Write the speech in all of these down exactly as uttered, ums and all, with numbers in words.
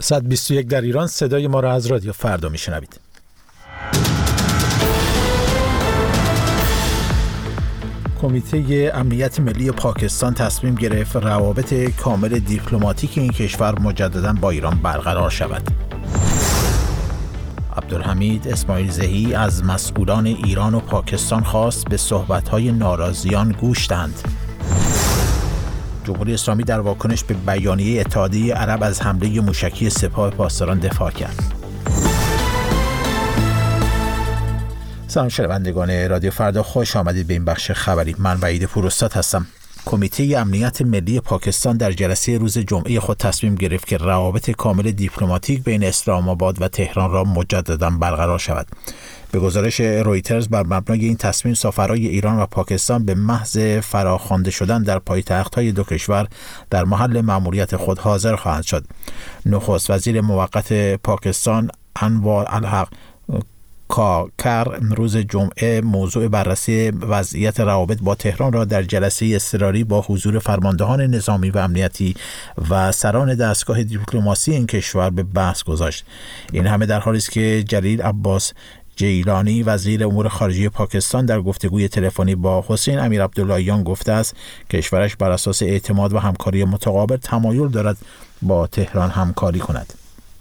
صد و بیست و یک در ایران. صدای ما را از رادیو فردا میشنوید. کمیته امنیت ملی پاکستان تصمیم گرفت روابط کامل دیپلماتیک این کشور مجدداً با ایران برقرار شود. عبدالحمید اسماعیل زهی از مسئولان ایران و پاکستان خواست به صحبت‌های ناراضیان گوش دهند. جمهوری اسلامی در واکنش به بیانیه اتحادیه عرب از حمله موشکی سپاه پاسداران دفاع کرد. سلام شنوندگان رادیو فردا، خوش آمدید به این بخش خبری. من وحید پوراستاد هستم. کمیته امنیت ملی پاکستان در جلسه روز جمعه خود تصمیم گرفت که روابط کامل دیپلماتیک بین اسلام آباد و تهران را مجددا برقرار شود. به گزارش رویترز، بر مبنای این تصمیم سفرای ایران و پاکستان به محض فراخوانده شدن در پایتخت‌های دو کشور در محل مأموریت خود حاضر خواهند شد. نخست وزیر موقت پاکستان انوار الحق کاکر روز جمعه موضوع بررسی وضعیت روابط با تهران را در جلسه اضطراری با حضور فرماندهان نظامی و امنیتی و سران دستگاه دیپلماسی این کشور به بحث گذاشت. این همه در حالی است که جلیل عباس جیلانی وزیر امور خارجه پاکستان در گفتگوی تلفنی با حسین امیر عبداللهیان گفته است کشورش بر اساس اعتماد و همکاری متقابل تمایل دارد با تهران همکاری کند.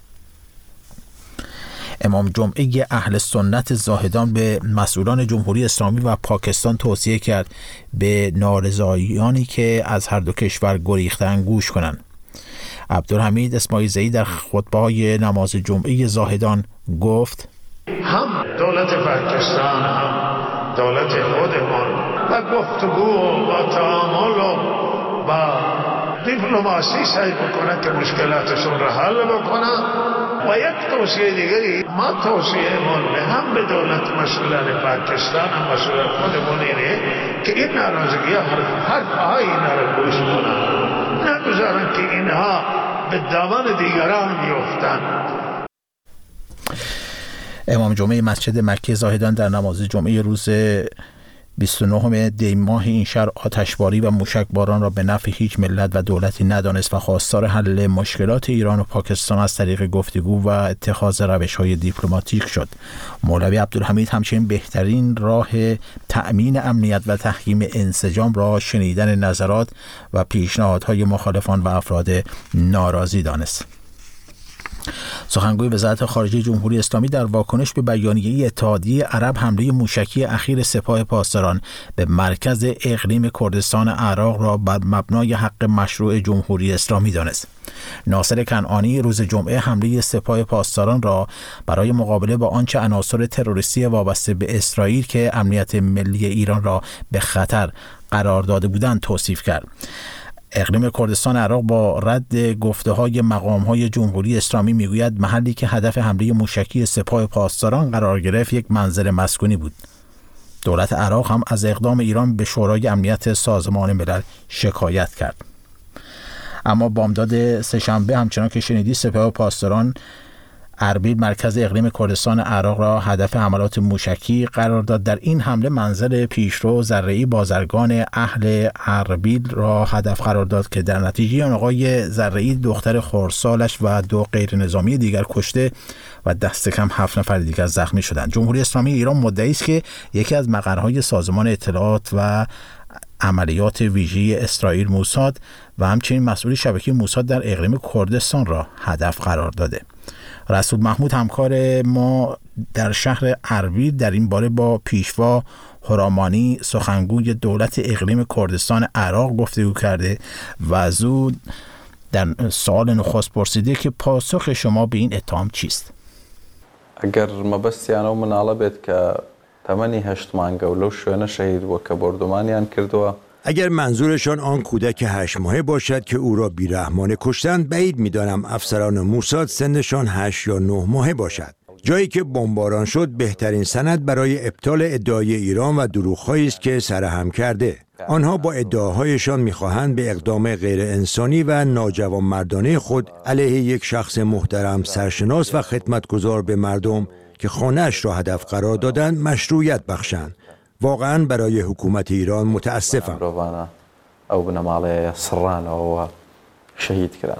امام جمعه اهل سنت زاهدان به مسئولان جمهوری اسلامی و پاکستان توصیه کرد به نارضاییانی که از هر دو کشور گریختند گوش کنند. عبدالحمید اسماعیل زهی در خطبه‌های نماز جمعه زاهدان گفت: هم دولت پاکستان هم دولت خودمان و گفتگو و تعامل و دیپلماسی سعی بکنه که مشکلاتشون را حل بکنه. و یک توصیه دیگری، ما توصیه‌مون به هم به دولت مسئولان پاکستان هم مسئولان خودمون اینه که این ناراضگی هر هر پای اینا را گوش کنن، نگذارن که اینها به دامن دیگران بیفتن. امام جمعه مسجد مکی زاهدان در نماز جمعه روز بیست و نهم دی ماه این شهر آتشباری و موشکباران را به نفع هیچ ملت و دولتی ندانست و خواستار حل مشکلات ایران و پاکستان از طریق گفتگو و اتخاذ روش‌های دیپلماتیک شد. مولوی عبدالحمید همچنین بهترین راه تأمین امنیت و تحکیم انسجام را شنیدن نظرات و پیشنهادهای مخالفان و افراد ناراضی دانست. سخنگوی وزارت خارجه جمهوری اسلامی در واکنش به بیانیه اتحادیه عرب حمله موشکی اخیر سپاه پاسداران به مرکز اقلیم کردستان عراق را بر مبنای حق مشروع جمهوری اسلامی دانست. ناصر کنعانی روز جمعه حمله سپاه پاسداران را برای مقابله با آنچه عناصر تروریستی وابسته به اسرائیل که امنیت ملی ایران را به خطر قرار داده بودند توصیف کرد. اقلیم کردستان عراق با رد گفته‌های مقام‌های جمهوری اسلامی میگوید محلی که هدف حمله موشکی سپاه پاسداران قرار گرفت یک منزل مسکونی بود. دولت عراق هم از اقدام ایران به شورای امنیت سازمان ملل شکایت کرد. اما بامداد سه‌شنبه همچنان که شنیدی سپاه پاسداران اربیل مرکز اقلیم کردستان عراق را هدف حملات موشکی قرار داد. در این حمله منزل پیشرو زرعی بازرگان اهل اربیل را هدف قرار داد که در نتیجه آن آقای زرعی دختر خردسالش و دو غیر نظامی دیگر کشته و دست کم هفت نفر دیگر زخمی شدند. جمهوری اسلامی ایران مدعی است که یکی از مقرهای سازمان اطلاعات و عملیات ویژه اسرائیل موساد و همچنین مسئول شبکه موساد در اقلیم کردستان را هدف قرار داده. رسول محمود همکار ما در شهر اربیل در این باره با پیشوا هرامانی سخنگوی دولت اقلیم کردستان عراق گفتگو کرده و از او در سوال نخست پرسیده که پاسخ شما به این اتهام چیست؟ اگر ما بس یعنی من علبت که تمنی هشت مانگه ولو شوینه شهید و که بردمانیان کردوا. اگر منظورشان آن کودک هشت ماهه باشد که او را بیرحمانه کشتند، بعید می‌دانم افسران موساد سنشان هشت یا نه ماهه باشد. جایی که بمباران شد بهترین سند برای ابطال ادعای ایران و دروغ‌هایی است که سرهم کرده. آنها با ادعاهایشان می‌خواهند به اقدام غیر انسانی و ناجوانمردانه خود علیه یک شخص محترم، سرشناس و خدمتگزار به مردم که خانه‌اش را هدف قرار دادند مشروعیت بخشند. واقعا برای حکومت ایران متاسفم. او بنام علی سران او شهید کردن.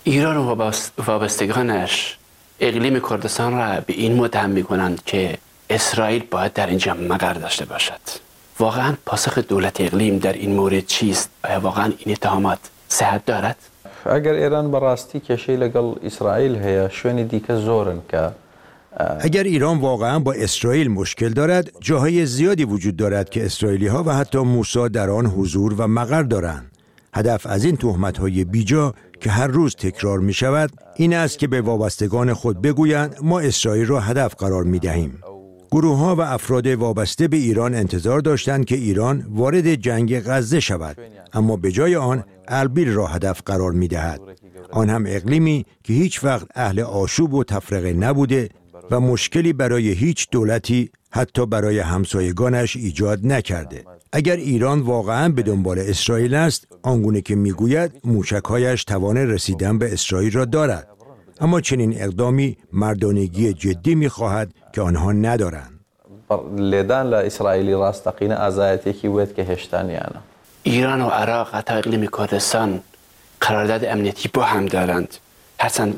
ایران و وابستگانش اقلیم کردستان را به این متهم می‌کنند که اسرائیل باید در اینجا مقر داشته باشد. واقعا پاسخ دولت اقلیم در این مورد چیست؟ آیا واقعا این اتهامات صحت دارد؟ اگر ایران براستی کشی لگل اسرائیل هیا شوینی دیگه زورن که اگر ایران واقعا با اسرائیل مشکل دارد، جاهای زیادی وجود دارد که اسرائیلی ها و حتی موساد در آن حضور و مقر دارند. هدف از این تهمت های بیجا که هر روز تکرار می شود این است که به وابستگان خود بگویند ما اسرائیل را هدف قرار می دهیم. گروه ها و افراد وابسته به ایران انتظار داشتند که ایران وارد جنگ غزه شود، اما به جای آن اربیل را هدف قرار می دهد. آن هم اقلیمی که هیچ وقت اهل آشوب و تفرقه نبوده و مشکلی برای هیچ دولتی حتی برای همسایگانش ایجاد نکرده. اگر ایران واقعاً به دنبال اسرائیل است، آنگونه که میگوید موشک‌هایش توان رسیدن به اسرائیل را دارد، اما چنین اقدامی مردانگی جدی می‌خواهد که آنها ندارند. لیدان لاسرائیلی راستقینه ازایتی که وید که هشتانیانه. ایران و عراق حتی اقلیم کردستان قرارداد امنیتی با هم دارند. هرچند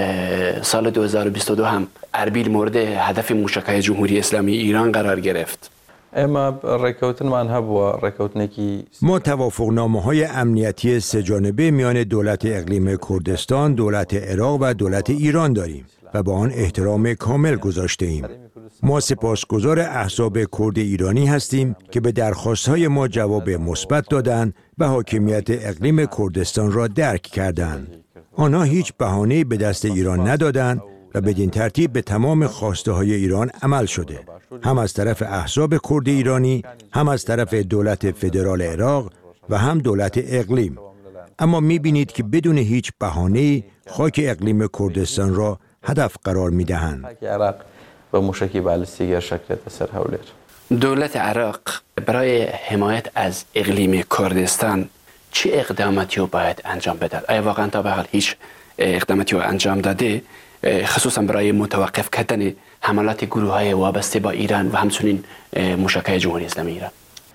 سال دو هزار و بیست و دو هم اربیل مورد هدف موشک‌های جمهوری اسلامی ایران قرار گرفت. اما رکوتن من هب و رکوتنکی ما توافقنامه‌های امنیتی سه‌جانبه میان دولت اقلیم کردستان، دولت عراق و دولت ایران داریم و با آن احترام کامل گذاشته ایم. ما سپاسگزار احزاب کرد ایرانی هستیم که به درخواست‌های ما جواب مثبت دادند و حاکمیت اقلیم کردستان را درک کردند. آنها هیچ بهانه‌ای به دست ایران ندادند و بدین ترتیب به تمام خواسته‌های ایران عمل شده، هم از طرف احزاب کرد ایرانی، هم از طرف دولت فدرال عراق و هم دولت اقلیم. اما می‌بینید که بدون هیچ بهانه‌ای خاک اقلیم کردستان را هدف قرار می‌دهند. عراق و موشکی بالستیک شکل تسر حولیر. دولت عراق برای حمایت از اقلیم کردستان چه اقداماتی رو باید انجام بده؟ آیا واقعا تا به حال هیچ اقداماتی رو انجام داده، خصوصا برای متوقف کردن حملات گروه‌های وابسته با ایران و همچنین موشک‌های جمهوری اسلامی ایران؟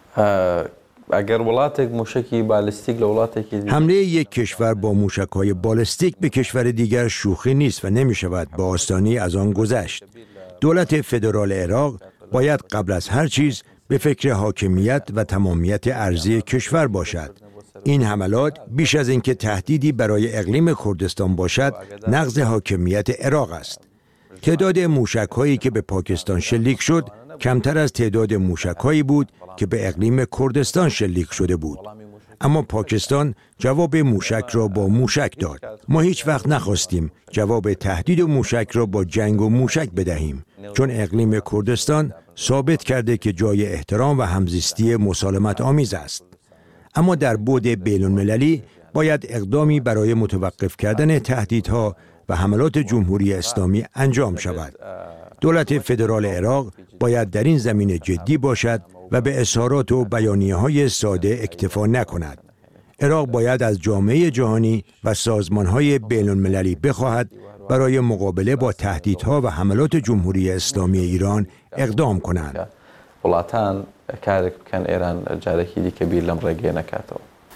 اگر ولات موشکی بالستیک لولاتی که حمله یک کشور با موشک‌های بالستیک به کشور دیگر شوخی نیست و نمی‌شود با آسانی از آن گذشت. دولت فدرال عراق باید قبل از هر چیز به فکر حاکمیت و تمامیت ارضی کشور باشد. این حملات بیش از اینکه تهدیدی برای اقلیم کردستان باشد، نقض حاکمیت عراق است. تعداد موشک‌هایی که به پاکستان شلیک شد کمتر از تعداد موشک‌هایی بود که به اقلیم کردستان شلیک شده بود. اما پاکستان جواب موشک را با موشک داد. ما هیچ وقت نخواستیم جواب تهدید موشک را با جنگ و موشک بدهیم، چون اقلیم کردستان ثابت کرده که جای احترام و همزیستی مسالمت آمیز است. اما در بعد بین‌المللی باید اقدامی برای متوقف کردن تهدیدها و حملات جمهوری اسلامی انجام شود. دولت فدرال عراق باید در این زمینه جدی باشد و به اظهارات و بیانیه‌های ساده اکتفا نکند. عراق باید از جامعه جهانی و سازمان‌های بین‌المللی بخواهد برای مقابله با تهدیدها و حملات جمهوری اسلامی ایران اقدام کنند. ولاتان کارک کن ایران جارکی دی کبیر لم رگی نکاتو.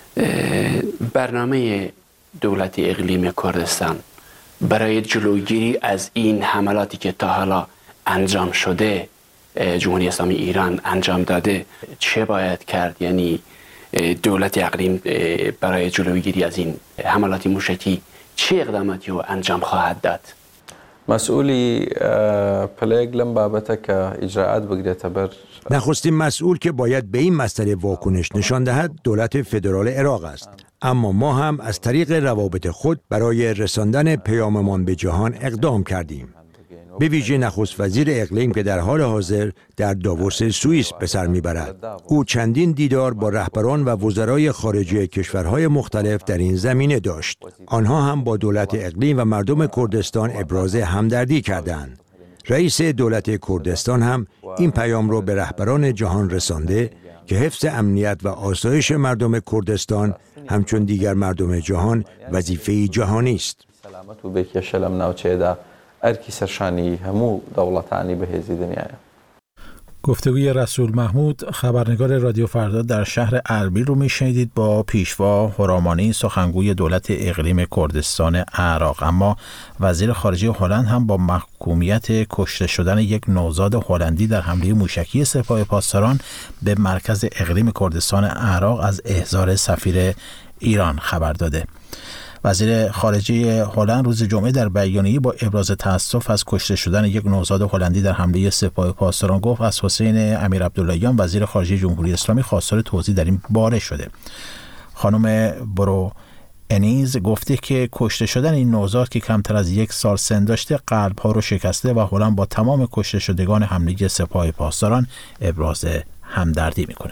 برنامه دولت اقلیم کردستان برای جلوگیری از این حملاتی که تا حالا انجام شده جمهوری اسلامی ایران انجام داده چه باید کرد؟ یعنی دولت اقلیم برای جلوگیری از این حملات موشکی چه اقداماتی رو انجام خواهد داد؟ مسئولی پلیگلم بابت که اجراعات بگیرد بر نخستین مسئول که باید به این مسئله واکنش نشان دهد دولت فدرال عراق است. اما ما هم از طریق روابط خود برای رساندن پیاممان به جهان اقدام کردیم. به ویژه نخست وزیر اقلیم که در حال حاضر در داووس سوئیس به سر میبرد. او چندین دیدار با رهبران و وزرای خارجه کشورهای مختلف در این زمینه داشت. آنها هم با دولت اقلیم و مردم کردستان ابراز همدردی کردند. رئیس دولت کردستان هم این پیام را به رهبران جهان رسانده که حفظ امنیت و آسایش مردم کردستان همچون دیگر مردم جهان وظیفه جهانی است. سلامت و بکیشلم نوچه دا ارکی سرشانی همو دولتانی به هزی دنیای. گفتگوی رسول محمود خبرنگار رادیو فردا در شهر اربیل رو میشنیدید با پیشوا هورامانی سخنگوی دولت اقلیم کردستان عراق. اما وزیر خارجه هلند هم با محکومیت کشته شدن یک نوزاد هلندی در حمله موشکی سپاه پاسداران به مرکز اقلیم کردستان عراق از احضار سفیر ایران خبر داده. وزیر خارجه هلند روز جمعه در بیانیه‌ای با ابراز تأسف از کشته شدن یک نوزاد هلندی در حمله سپاه پاسداران گفت از حسین امیر عبداللهیان وزیر خارجه جمهوری اسلامی خواستار توضیح در این باره شده. خانم برو انیز گفته که کشته شدن این نوزاد که کمتر از یک سال سن داشته قلب‌ها رو شکسته و هلند با تمام کشته شدگان حمله سپاه پاسداران ابراز همدردی می‌کنه.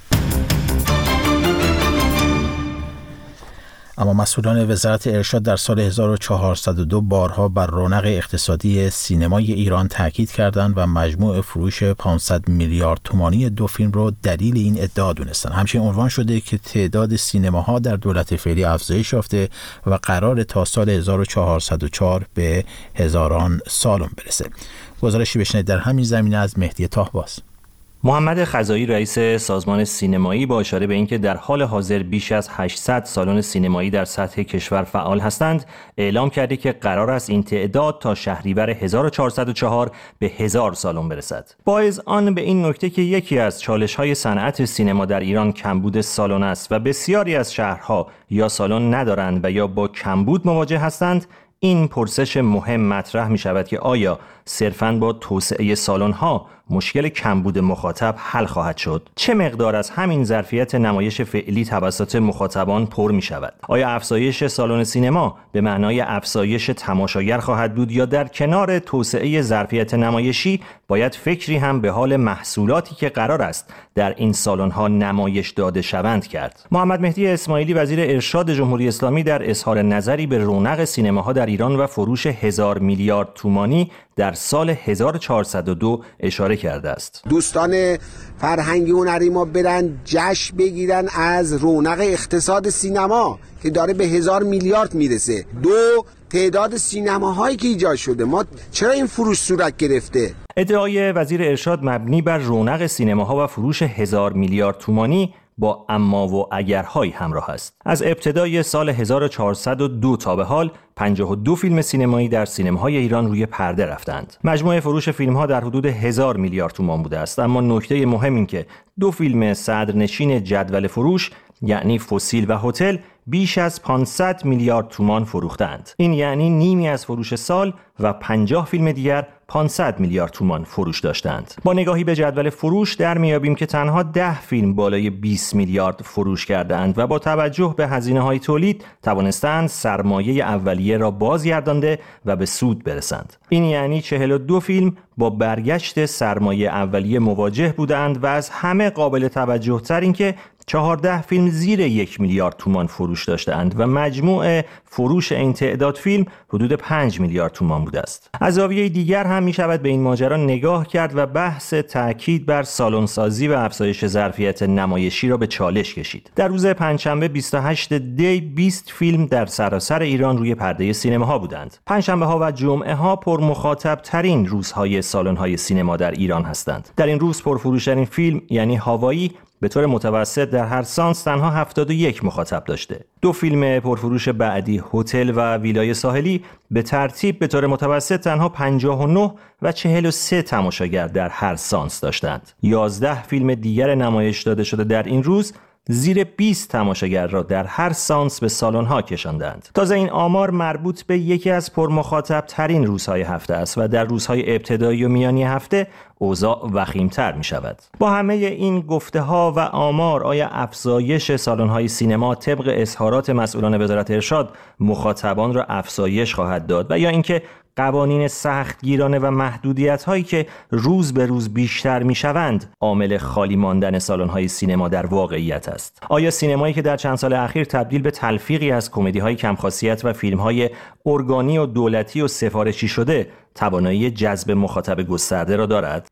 اما مسئولان وزارت ارشاد در سال هزار و چهارصد و دو بارها بر رونق اقتصادی سینمای ایران تاکید کردند و مجموع فروش پانصد میلیارد تومانی دو فیلم رو دلیل این ادعا دونستند. همچنین عنوان شده که تعداد سینماها در دولت فعلی افزایش یافته و قرار تا سال هزار و چهارصد و چهار به هزاران سالن برسه. گزارشی بشنوید در همین زمینه از مهدی طاهباز. محمد خزایی رئیس سازمان سینمایی با اشاره به اینکه در حال حاضر بیش از هشتصد سالن سینمایی در سطح کشور فعال هستند، اعلام کرده که قرار است این تعداد تا شهریور هزار و چهارصد و چهار به هزار سالن برسد. با اذعان به این نکته که یکی از چالش‌های صنعت سینما در ایران کمبود سالن است و بسیاری از شهرها یا سالن ندارند و یا با کمبود مواجه هستند، این پرسش مهم مطرح می شود که آیا صرفاً با توسعه سالن‌ها مشکل کمبود مخاطب حل خواهد شد؟ چه مقدار از همین ظرفیت نمایش فعلی توسط مخاطبان پر می شود؟ آیا افزایش سالن سینما به معنای افزایش تماشاگر خواهد بود یا در کنار توسعه ظرفیت نمایشی باید فکری هم به حال محصولاتی که قرار است در این سالن‌ها نمایش داده شوند کرد؟ محمد مهدی اسماعیلی وزیر ارشاد جمهوری اسلامی در اظهار نظری به رونق سینماها در ایران و فروش هزار میلیارد تومانی در سال هزار و چهارصد و دو اشاره کرده است. دوستان فرهنگی هنری ما برن جشن بگیرن از رونق اقتصاد سینما که داره به هزار میلیارد میرسه. دو، تعداد سینماهایی که ایجاد شده. ما چرا این فروش صورت گرفته؟ ادعای وزیر ارشاد مبنی بر رونق سینماها و فروش هزار میلیارد تومانی با اما و اگرهایی همراه است. از ابتدای سال هزار و چهارصد و دو تا به حال پنجاه و دو فیلم سینمایی در سینماهای ایران روی پرده رفتند. مجموع فروش فیلم‌ها در حدود هزار میلیارد تومان بوده است، اما نکته مهم این که دو فیلم صدرنشین جدول فروش یعنی فسیل و هتل بیش از پانصد میلیارد تومان فروختند. این یعنی نیمی از فروش سال و پنجاه فیلم دیگر پانصد میلیارد تومان فروش داشتند. با نگاهی به جدول فروش در میابیم که تنها ده فیلم بالای بیست میلیارد فروش کردند و با توجه به هزینه‌های تولید توانستند سرمایه اولیه را بازگردانده و به سود برسند. این یعنی چهل و دو فیلم با برگشت سرمایه اولیه مواجه بودند و از همه قابل توجه تر این که چهارده فیلم زیر یک میلیارد تومان فروش داشتند و مجموع فروش این تعداد فیلم حدود پنج میلیارد تومان بوده است. از زاویه دیگر هم می شود به این ماجرا نگاه کرد و بحث تاکید بر سالن‌سازی و افزایش ظرفیت نمایشی را به چالش کشید. در روز پنجشنبه بیست و هشت دی بیست فیلم در سراسر ایران روی پرده سینماها بودند. پنجشنبه ها و جمعه ها پر مخاطب ترین روزهای سالن‌های سینما در ایران هستند. در این روز پرفروشترین فیلم یعنی هاوایی به طور متوسط در هر سانس تنها هفتاد و یک مخاطب داشته. دو فیلم پرفروش بعدی هتل و ویلای ساحلی به ترتیب به طور متوسط تنها پنجاه و نه و چهل و سه تماشاگر در هر سانس داشتند. یازده فیلم دیگر نمایش داده شده در این روز زیر بیست تماشاگر را در هر سانس به سالن‌ها کشاندند. تازه این آمار مربوط به یکی از پرمخاطب ترین روزهای هفته است و در روزهای ابتدایی و میانی هفته اوضاع وخیم‌تر می شود. با همه این گفته ها و آمار آیا افزایش سالن‌های سینما طبق اظهارات مسئولان وزارت ارشاد مخاطبان را افزایش خواهد داد و یا اینکه قوانین سختگیرانه و محدودیت هایی که روز به روز بیشتر می شوند عامل خالی ماندن سالن‌های سینما در واقعیت است؟ آیا سینمایی که در چند سال اخیر تبدیل به تلفیقی از کمدی های کم خاصیت و فیلم های ارگانی و دولتی و سفارشی شده توانایی جذب مخاطب گسترده را دارد؟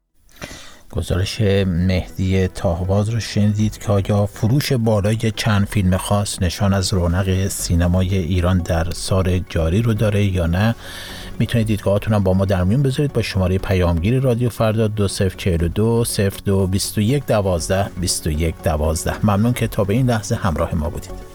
گزارش مهدی طاهباز رو شنیدید که آیا فروش بالای چند فیلم خاص نشان از رونق سینمای ایران در سال جاری رو داره یا نه؟ میتونید دیدگاهاتون هم با ما در میون بذارید با شماره پیامگیر رادیو فردا دو صفر چهل و دو صفر دو بیست و یک دوازده بیست و یک دوازده. ممنون که تا به این لحظه همراه ما بودید.